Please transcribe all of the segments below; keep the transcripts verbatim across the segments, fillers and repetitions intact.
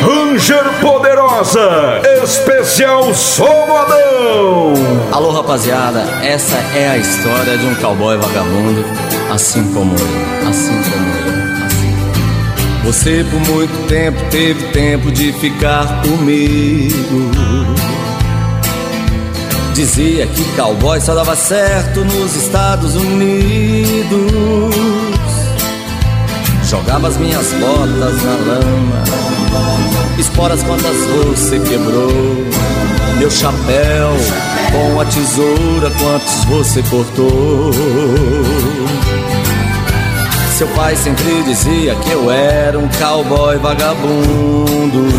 Ranger Poderosa, especial Somodão. Alô rapaziada, essa é a história de um cowboy vagabundo, assim como eu, assim como eu, assim. Você por muito tempo teve tempo de ficar comigo. Dizia que cowboy só dava certo nos Estados Unidos. Jogava as minhas botas na lama, esporas quantas você quebrou. Meu chapéu com a tesoura quantos você cortou. Seu pai sempre dizia que eu era um cowboy vagabundo,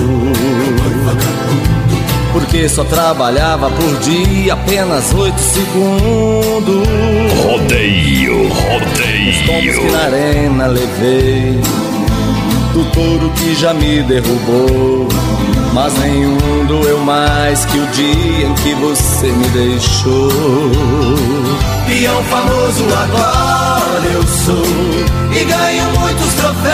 porque só trabalhava por dia apenas oito segundos. Rodeio, rodeio. Os tombos que na arena levei, do touro que já me derrubou, mas nenhum doeu mais que o dia em que você me deixou. Peão famoso agora eu sou, e ganho muitos troféus,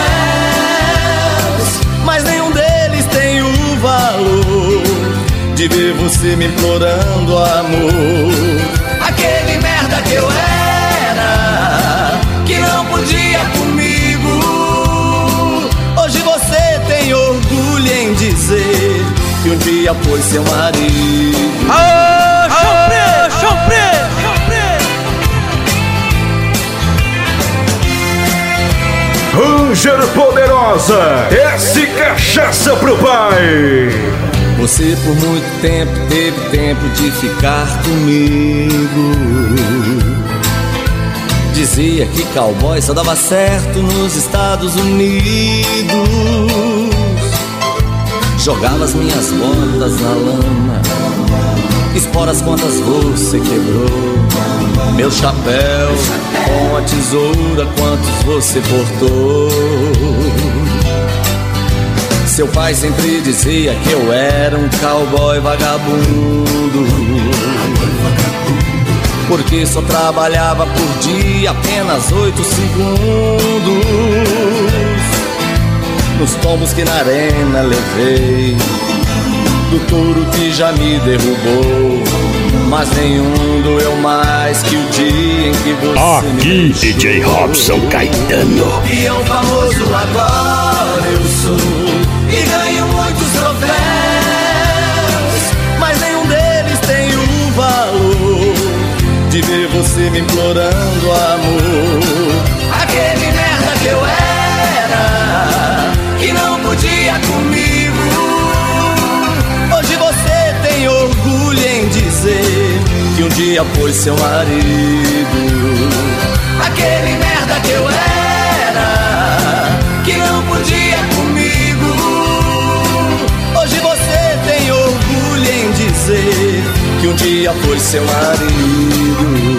mas nenhum deles tem o valor de ver você me implorando amor. Aquele merda que eu era, que não podia comigo, hoje você tem orgulho em dizer que um dia foi seu marido. Aô, Chompré, Chompré, Chompré. Ranger Poderosa, S cachaça pro pai. Você por muito tempo teve tempo de ficar comigo. Dizia que cowboy só dava certo nos Estados Unidos. Jogava as minhas botas na lama, esporas quantas você quebrou. Meu chapéu com a tesoura quantos você cortou. Seu pai sempre dizia que eu era um cowboy vagabundo, porque só trabalhava por dia apenas oito segundos. Nos tombos que na arena levei, do touro que já me derrubou, mas nenhum doeu mais que o dia em que você me Aqui, deixou. D J Robson Caetano. peão famoso agora eu sou, e ganho muitos troféus, mas nenhum deles tem o valor de ver você me implorando amor. aquele merda que eu era, que não podia comigo, hoje você tem orgulho em dizer que um dia foi seu marido. aquele merda que eu era, que não podia comigo, Hoje você tem orgulho em dizer que um dia foi seu marido.